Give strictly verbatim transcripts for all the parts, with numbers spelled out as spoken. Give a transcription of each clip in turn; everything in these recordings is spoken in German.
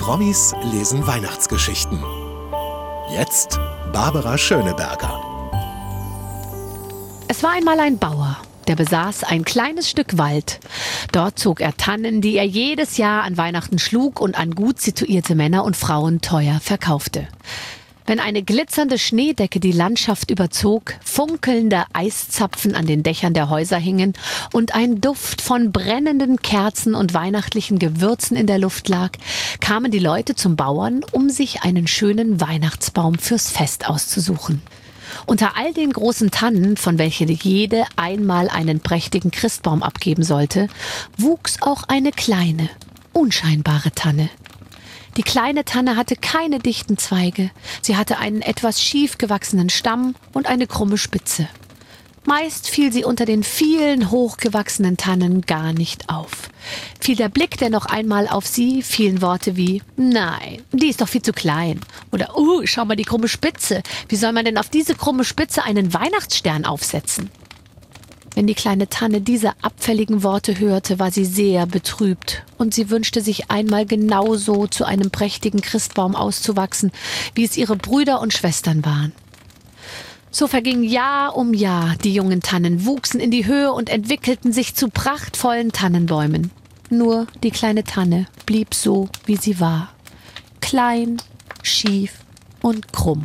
Promis lesen Weihnachtsgeschichten. Jetzt Barbara Schöneberger. Es war einmal ein Bauer, der besaß ein kleines Stück Wald. Dort zog er Tannen, die er jedes Jahr an Weihnachten schlug und an gut situierte Männer und Frauen teuer verkaufte. Wenn eine glitzernde Schneedecke die Landschaft überzog, funkelnde Eiszapfen an den Dächern der Häuser hingen und ein Duft von brennenden Kerzen und weihnachtlichen Gewürzen in der Luft lag, kamen die Leute zum Bauern, um sich einen schönen Weihnachtsbaum fürs Fest auszusuchen. Unter all den großen Tannen, von welchen jede einmal einen prächtigen Christbaum abgeben sollte, wuchs auch eine kleine, unscheinbare Tanne. Die kleine Tanne hatte keine dichten Zweige, sie hatte einen etwas schief gewachsenen Stamm und eine krumme Spitze. Meist fiel sie unter den vielen hochgewachsenen Tannen gar nicht auf. Fiel der Blick dennoch einmal auf sie, fielen Worte wie »Nein, die ist doch viel zu klein« oder »Uh, schau mal die krumme Spitze, wie soll man denn auf diese krumme Spitze einen Weihnachtsstern aufsetzen?« Wenn die kleine Tanne diese abfälligen Worte hörte, war sie sehr betrübt und sie wünschte sich einmal genauso zu einem prächtigen Christbaum auszuwachsen, wie es ihre Brüder und Schwestern waren. So verging Jahr um Jahr, die jungen Tannen wuchsen in die Höhe und entwickelten sich zu prachtvollen Tannenbäumen. Nur die kleine Tanne blieb so, wie sie war. Klein, schief und krumm.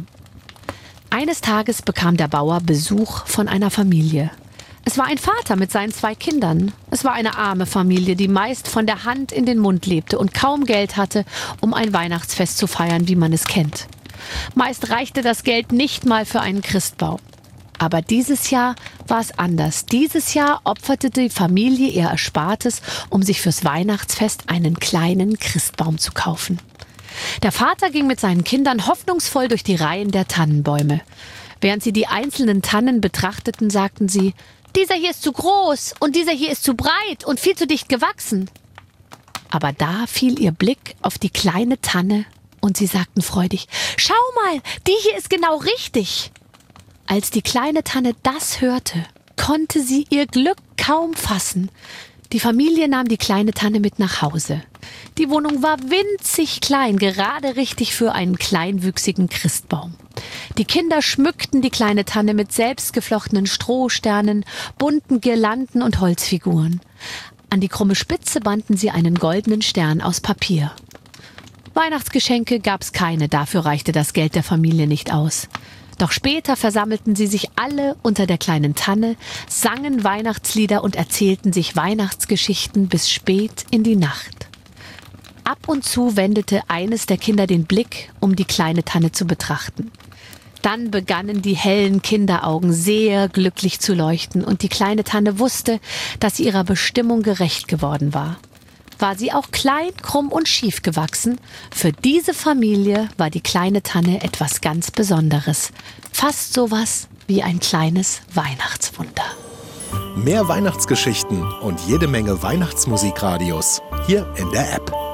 Eines Tages bekam der Bauer Besuch von einer Familie. Es war ein Vater mit seinen zwei Kindern. Es war eine arme Familie, die meist von der Hand in den Mund lebte und kaum Geld hatte, um ein Weihnachtsfest zu feiern, wie man es kennt. Meist reichte das Geld nicht mal für einen Christbaum. Aber dieses Jahr war es anders. Dieses Jahr opferte die Familie ihr Erspartes, um sich fürs Weihnachtsfest einen kleinen Christbaum zu kaufen. Der Vater ging mit seinen Kindern hoffnungsvoll durch die Reihen der Tannenbäume. Während sie die einzelnen Tannen betrachteten, sagten sie: »Dieser hier ist zu groß und dieser hier ist zu breit und viel zu dicht gewachsen.« Aber da fiel ihr Blick auf die kleine Tanne und sie sagten freudig: »Schau mal, die hier ist genau richtig.« Als die kleine Tanne das hörte, konnte sie ihr Glück kaum fassen. Die Familie nahm die kleine Tanne mit nach Hause. Die Wohnung war winzig klein, gerade richtig für einen kleinwüchsigen Christbaum. Die Kinder schmückten die kleine Tanne mit selbstgeflochtenen Strohsternen, bunten Girlanden und Holzfiguren. An die krumme Spitze banden sie einen goldenen Stern aus Papier. Weihnachtsgeschenke gab's keine, dafür reichte das Geld der Familie nicht aus. Doch später versammelten sie sich alle unter der kleinen Tanne, sangen Weihnachtslieder und erzählten sich Weihnachtsgeschichten bis spät in die Nacht. Ab und zu wendete eines der Kinder den Blick, um die kleine Tanne zu betrachten. Dann begannen die hellen Kinderaugen sehr glücklich zu leuchten und die kleine Tanne wusste, dass sie ihrer Bestimmung gerecht geworden war. War sie auch klein, krumm und schief gewachsen, für diese Familie war die kleine Tanne etwas ganz Besonderes. Fast sowas wie ein kleines Weihnachtswunder. Mehr Weihnachtsgeschichten und jede Menge Weihnachtsmusikradios hier in der App.